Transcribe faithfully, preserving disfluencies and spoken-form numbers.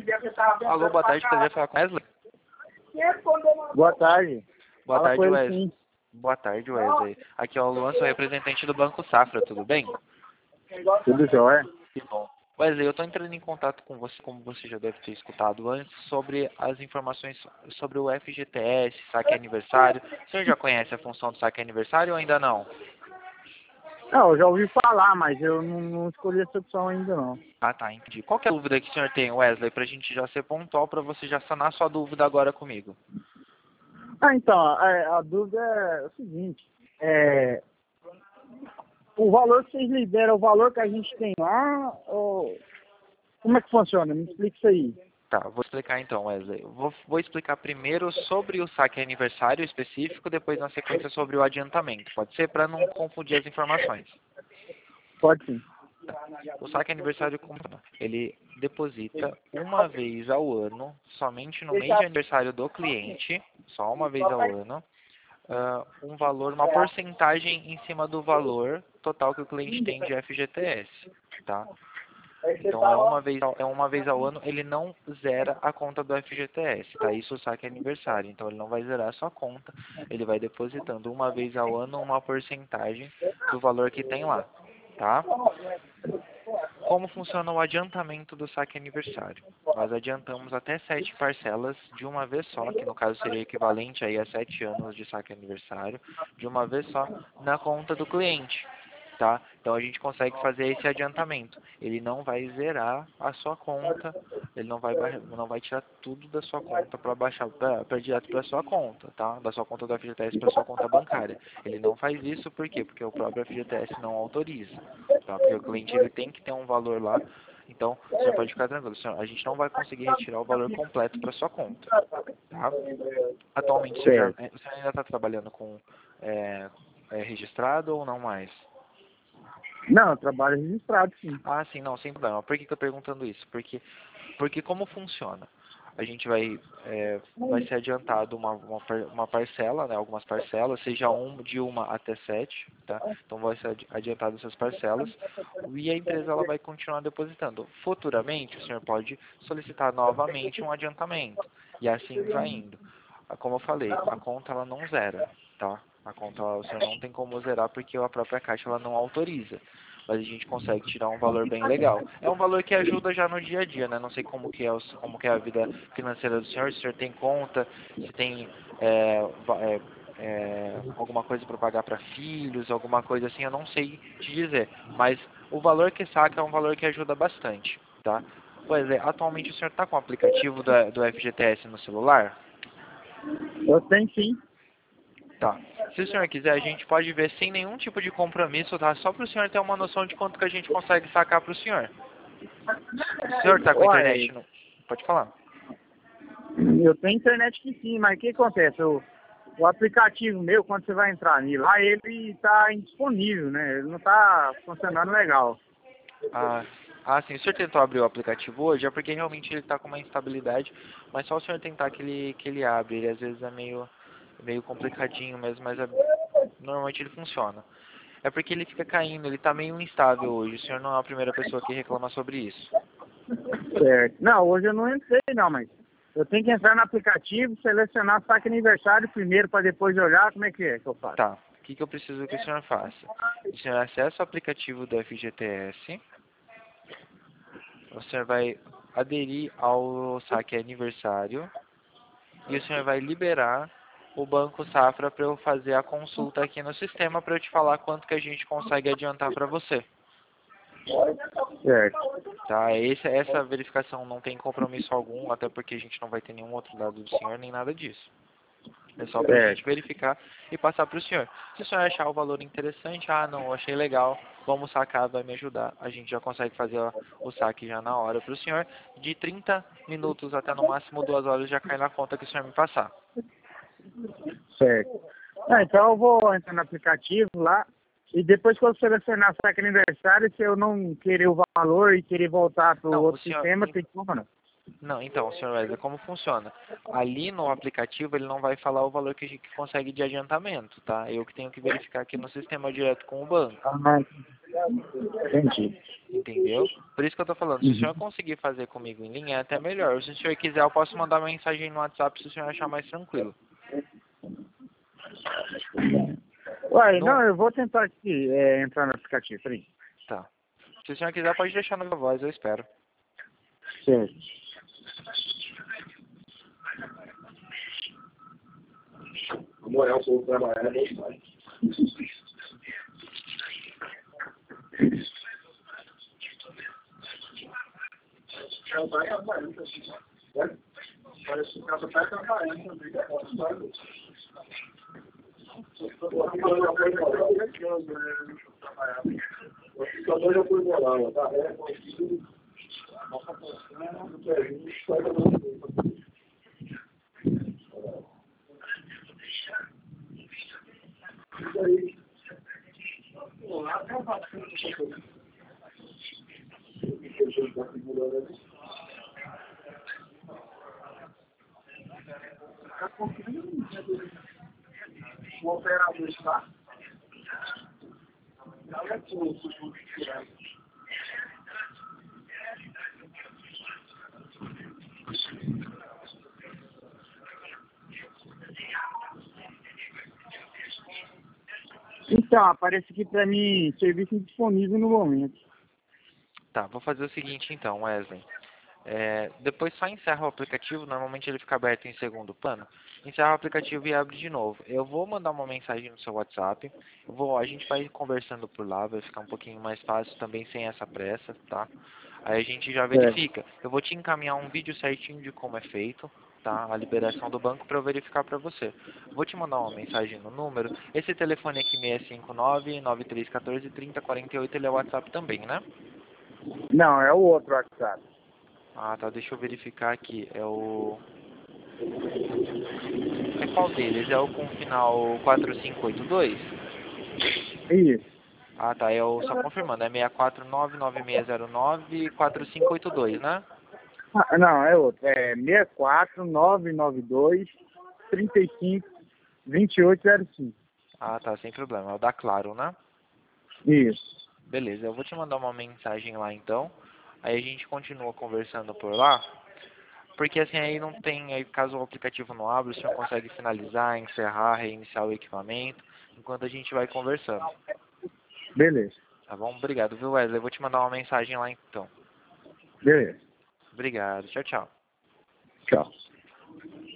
Alô, boa tarde, poderia falar com Wesley? Boa tarde. Boa Fala tarde, com ele, Wesley. sim. Boa tarde, Wesley. Aqui é o Luan, sou representante do Banco Safra, tudo bem? Tudo jóia? Que bom. Wesley, eu estou entrando em contato com você, como você já deve ter escutado antes, sobre as informações sobre o F G T S, saque aniversário. O senhor já conhece a função do saque aniversário ou ainda não? Não, eu já ouvi falar, mas eu não, não escolhi essa opção ainda não. Ah, tá, entendi. Qual que é a dúvida que o senhor tem, Wesley, para a gente já ser pontual, para você já sanar sua dúvida agora comigo? Ah, então, a, a dúvida é o seguinte, é, o valor que vocês liberam, é o valor que a gente tem lá, ou como é que funciona? Me explica isso aí. Tá, vou explicar então, Wesley. Vou, vou explicar primeiro sobre o saque aniversário específico, depois na sequência sobre o adiantamento. Pode ser para não confundir as informações. Pode sim. O saque aniversário, como ele deposita uma vez ao ano, somente no mês de aniversário do cliente, só uma vez ao ano, uh, um valor, uma porcentagem em cima do valor total que o cliente tem de F G T S, tá? Então é uma vez ao, é uma vez ao ano, ele não zera a conta do F G T S, tá? Isso o saque aniversário, então ele não vai zerar a sua conta, ele vai depositando uma vez ao ano uma porcentagem do valor que tem lá, tá? Como funciona o adiantamento do saque aniversário? Nós adiantamos até sete parcelas de uma vez só, que no caso seria equivalente aí a sete anos de saque aniversário, de uma vez só na conta do cliente, tá? Então a gente consegue fazer esse adiantamento. Ele não vai zerar a sua conta, ele não vai não vai tirar tudo da sua conta para baixar para direto para sua conta, tá? Da sua conta do F G T S para sua conta bancária. Ele não faz isso por quê? Porque o próprio F G T S não autoriza, tá? Porque o cliente ele tem que ter um valor lá. Então, o senhor pode ficar tranquilo, senhor, a gente não vai conseguir retirar o valor completo para sua conta, tá? Atualmente, o senhor, já, Certo. o senhor ainda está trabalhando com é, é, registrado ou não mais? Não, eu trabalho registrado, sim. Ah, sim, não, sem problema. Por que que eu estou perguntando isso? Porque, porque como funciona? A gente vai, é, vai ser adiantado uma, uma, par- uma parcela, né, algumas parcelas, seja um, de uma até sete, tá? Então vai ser adi- adiantado essas parcelas e a empresa ela vai continuar depositando. Futuramente, o senhor pode solicitar novamente um adiantamento e assim vai indo. Ah, como eu falei, a conta ela não zera, tá? A conta o senhor não tem como zerar porque a própria Caixa ela não autoriza, mas a gente consegue tirar um valor bem legal. É um valor que ajuda já no dia a dia, né? Não sei como que é, os- como que é a vida financeira do senhor, se o senhor tem conta, se tem é, va- é, é, alguma coisa para pagar para filhos, alguma coisa assim, eu não sei te dizer. Mas o valor que saca é um valor que ajuda bastante, tá? Pois é, atualmente o senhor está com o aplicativo do, do F G T S no celular? Eu tenho sim. Tá. Se o senhor quiser, a gente pode ver sem nenhum tipo de compromisso, tá? Só para o senhor ter uma noção de quanto que a gente consegue sacar para o senhor. O senhor está com Uai, internet? No... Pode falar. eu tenho internet que sim, mas o que acontece? O, o aplicativo meu, quando você vai entrar nele, lá ele está indisponível, né? Ele não está funcionando legal. Ah, ah, sim. O senhor tentou abrir o aplicativo hoje? É porque realmente ele está com uma instabilidade, mas só o senhor tentar que ele, que ele abre. Ele às vezes é meio, meio complicadinho mesmo, mas é- normalmente ele funciona. É porque ele fica caindo, ele está meio instável hoje. O senhor não é a primeira pessoa que reclama sobre isso. Certo. Não, hoje eu não entrei não, mas eu tenho que entrar no aplicativo, selecionar saque aniversário primeiro para depois olhar como é que é que eu faço. Tá. O que, que eu preciso que o senhor faça? O senhor acessa o aplicativo do F G T S, o senhor vai aderir ao saque aniversário e o senhor vai liberar o Banco Safra para eu fazer a consulta aqui no sistema para eu te falar quanto que a gente consegue adiantar para você. Certo. Tá? Esse, essa verificação não tem compromisso algum, até porque a gente não vai ter nenhum outro dado do senhor, nem nada disso. É só para a gente Certo. verificar e passar para o senhor. Se o senhor achar o valor interessante, ah, não, eu achei legal, vamos sacar, vai me ajudar. A gente já consegue fazer ó, o saque já na hora para o senhor. De trinta minutos até no máximo duas horas já cai na conta que o senhor me passar. Certo. Ah, então eu vou entrar no aplicativo lá e depois que eu selecionar saque aniversário, se eu não querer o valor e querer voltar para o Não, o outro senhor. sistema, tem como não? Não, então, senhor Wesley, como funciona? Ali no aplicativo ele não vai falar o valor que a gente consegue de adiantamento, tá? Eu que tenho que verificar aqui no sistema direto com o banco. Ah, Entendi. Entendeu? Por isso que eu tô falando, se o senhor conseguir fazer comigo em linha, é até melhor. Se o senhor quiser, eu posso mandar mensagem no WhatsApp se o senhor achar mais tranquilo. Uai, No... não, eu vou tentar aqui é, entrar no aplicativo, peraí. Tá. Se o senhor quiser, pode deixar na voz, eu espero. Certo. Moral, o povo trabalhar é bem mais. Parece que o cara tá trabalhando também. O já foi moral, tá? É, nossa posição, a gente está isso aí. Lá tá bastante. Está conseguindo o operador está? Não é tudo. Então, aparece aqui pra mim serviço indisponível no momento. Tá, vou fazer o seguinte então, Wesley. É, depois só encerra o aplicativo, normalmente ele fica aberto em segundo plano. Encerra o aplicativo e abre de novo. Eu vou mandar uma mensagem no seu WhatsApp. Eu vou, a gente vai conversando por lá, vai ficar um pouquinho mais fácil também sem essa pressa, tá? Aí a gente já verifica. Eu vou te encaminhar um vídeo certinho de como é feito, tá? A liberação do banco para eu verificar para você. Vou te mandar uma mensagem no número. Esse telefone aqui, seis cinco nove, nove três um quatro, três zero quatro oito, ele é o WhatsApp também, né? Não, é o outro WhatsApp. Ah, tá. Deixa eu verificar aqui. É o... É qual deles? É o com final quatro cinco oito dois? Isso. Ah, tá. É o... Só confirmando. É seis quatro nove, nove seis zero nove, quatro cinco oito dois, né? Ah, não, é outro. É seis quatro nove nove dois, três cinco, dois oito zero cinco. Ah, tá. Sem problema. É o da Claro, né? Isso. Beleza. Eu vou te mandar uma mensagem lá, então. Aí a gente continua conversando por lá. Porque assim, aí não tem... Aí, caso o aplicativo não abra, o senhor consegue finalizar, encerrar, reiniciar o equipamento. Enquanto a gente vai conversando. Beleza. Tá bom? Obrigado, viu, Wesley? Eu vou te mandar uma mensagem lá, então. Beleza. Obrigado. Tchau, tchau. Tchau.